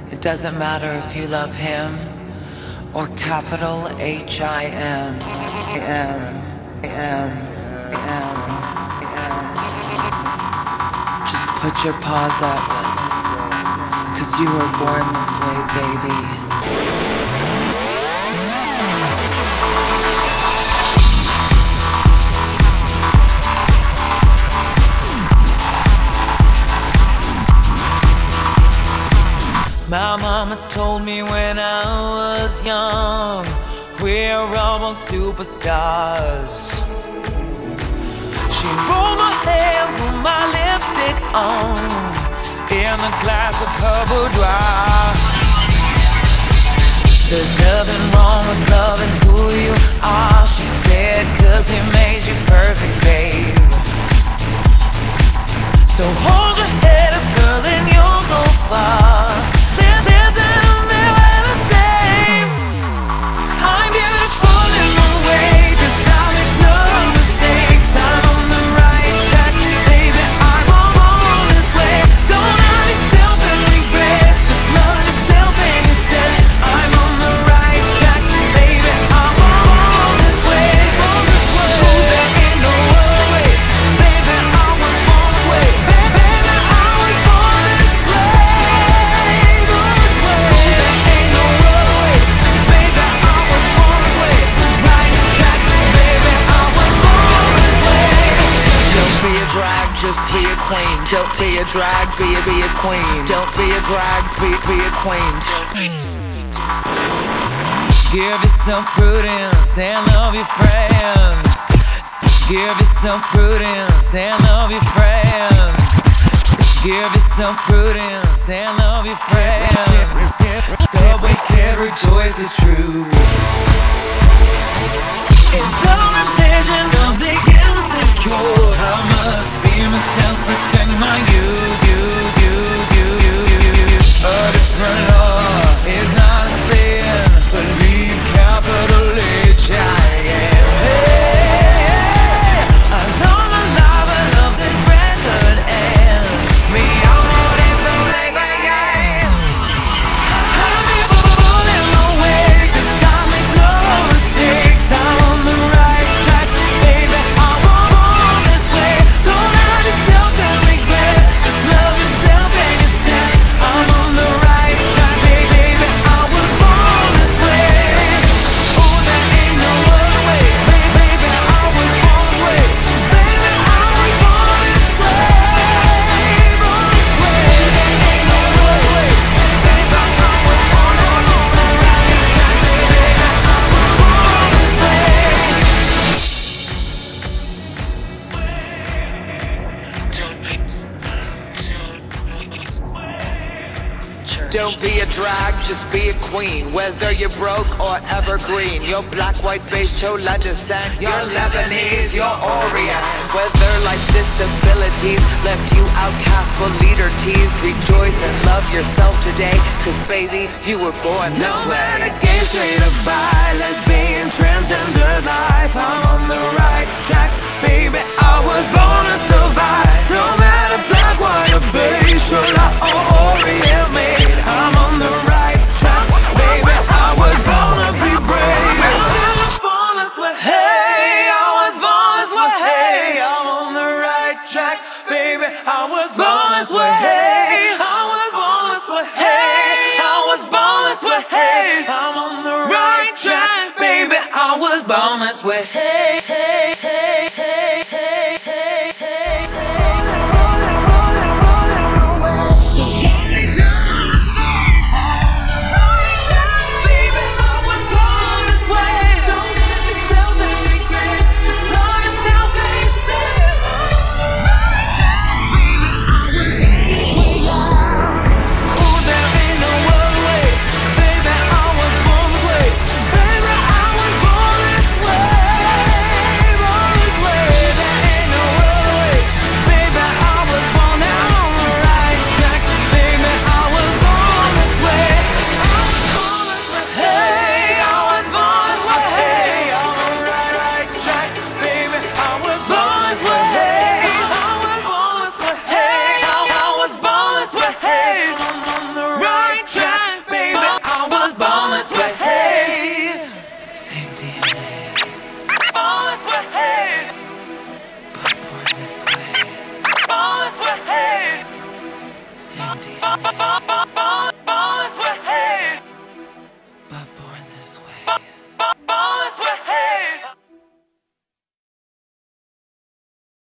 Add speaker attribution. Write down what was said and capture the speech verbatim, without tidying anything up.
Speaker 1: It doesn't matter if you love him or capital H I M. I am, I am, I am, I am. Just put your paws up, 'cause you were born this way, baby. My mama told me when I was young, we're all born superstars. She rolled my hair, put my lipstick on, in a glass of her boudoir. There's nothing wrong with loving who you are, she said, 'cause he made you perfect, babe. So hold your head up, girl, and you'll go far. Just be a queen, don't be a drag, be a, be a queen. Don't be a drag, be, be a queen. Give yourself prudence and love your friends. Give yourself prudence and love your friends. Give yourself prudence and love your friends, so we can rejoice the truth. In the religion of the insecure, I must be myself, respect my you, you, you, you, you, you, you. A different law is not a sin, believe capital H I M. Hey, I love, I love, I love this record and me, I'm on it, no like my guys. I'll be pulling my weight, 'cause God makes no mistakes. I'm on the right track, baby, I'm on this way. Don't hurt yourself and regret, just love yourself and you said I'm on the right track, baby, I was born this way. Oh, there ain't no other way, baby, I was born this way. Baby, I was born this way, born this way. There ain't no other way, baby, I was born on the right track, baby, I was born this way. Don't be a drag, just be a queen. Whether you're broke or evergreen, you're black, white, beige, chola descent, you're Lebanese, you're Orient. Whether life's disabilities left you outcast but leader teased, rejoice and love yourself today, 'cause baby, you were born this way. No matter gay, straight or bi, lesbian, transgender life, I'm on the right track, baby, I was born to survive. No matter black, white or beige, chola or Orient made, I'm on the right track, baby, I was born to be brave. I was born this way, hey, I was born this way, hey, I'm on the right track, baby, I was born this way, hey, I was born this way, hey, I was born this way, hey, I'm on the right track, baby, I was born this way, hey.